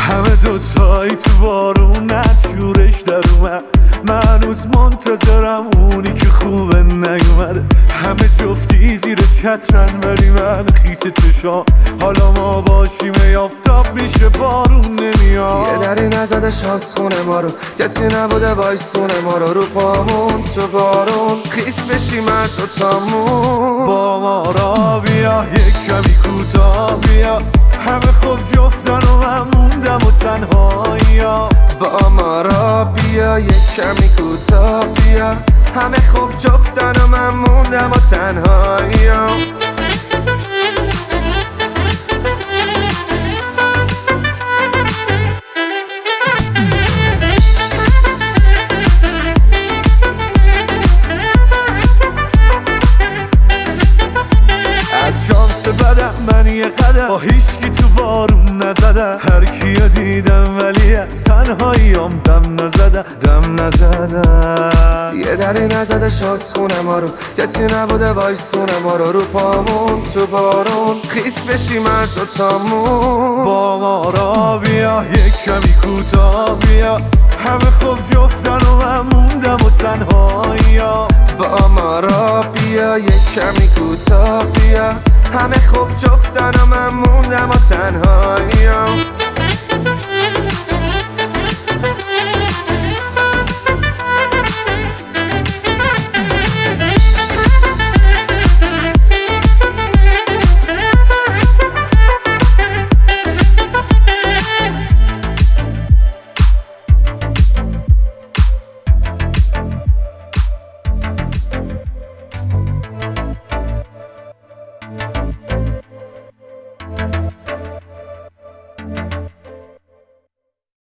همه دوتایی تو بارون نچورش در اومد، من هنوز منتظرم اونی که خوبه نیومده. همه جفتی زیر چترن ولی من خیس چشام، حالا ما باشیم یافتاب میشه بارون نمیاد. یه دری نزده شانس خونه ما رو، کسی نبوده وایسونه ما رو پامون تو بارون خیس بشیم هر دوتامون. با ما را بیا یک کمی کوتاه بیا، همه خوب جفتن و من موندم و تنهاییم. با ما را بیا یک کمی کوتاه بیا، همه خوب جفتن و من موندم و تنهاییم. از شانس بدم من یه قدم با هیچکی تو بارون نزدم، هر کیو دیدم ولی از تنهاییام دم نزدم. یه دری نزده شانس خونه ما رو، کسی نبوده وایسونه ما رو پامون تو بارون خیس بشیم هر دوتامون. با ما را بیا یک کمی کوتاه بیا، همه خوب جفتن و من موندم و تنهاییم. با ما را بیا یک کمی کوتاه بیا، همه خوب جفتن و من موندم و تنها.